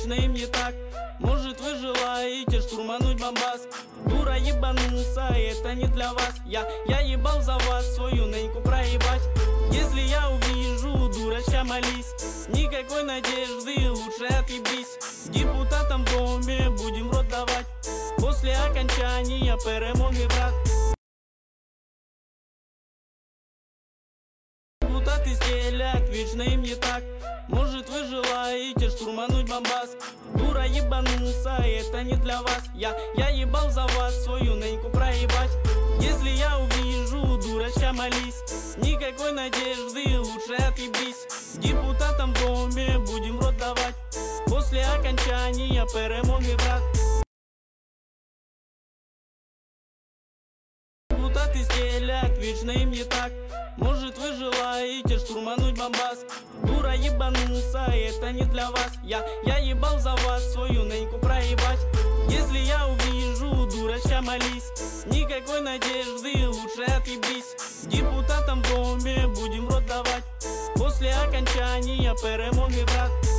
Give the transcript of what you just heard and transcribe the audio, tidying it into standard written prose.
вечно им не так. Может, вы желаете штурмануть Бомбас? Дура ебануться, это не для вас. Я ебал за вас свою неньку проебать. Если я увижу, дурачка, молись. Никакой надежды, лучше отъебись. Депутатам в доме будем в рот давать после окончания перемоги, брат. Депутаты стелят, вечно им не так. Может, вы желаете штурмануть Бомбас? Дура ебануться, это не для вас. Я ебал за вас свою неньку проебать. Если я увижу, дурачка, молись. Никакой надежды, лучше отъебись. Депутатам в доме будем в рот давать после окончания перемоги, брат. Депутаты стелят, вечно им не так. Может, вы желаете штурмануть Бомбас? Дура ебануться, это не для вас. Я ебал за вас свою неньку проебать. Если я увижу, дурачка, молись. Никакой надежды, лучше отъебись. Депутатам в доме будем в рот давать после окончания перемоги, брат.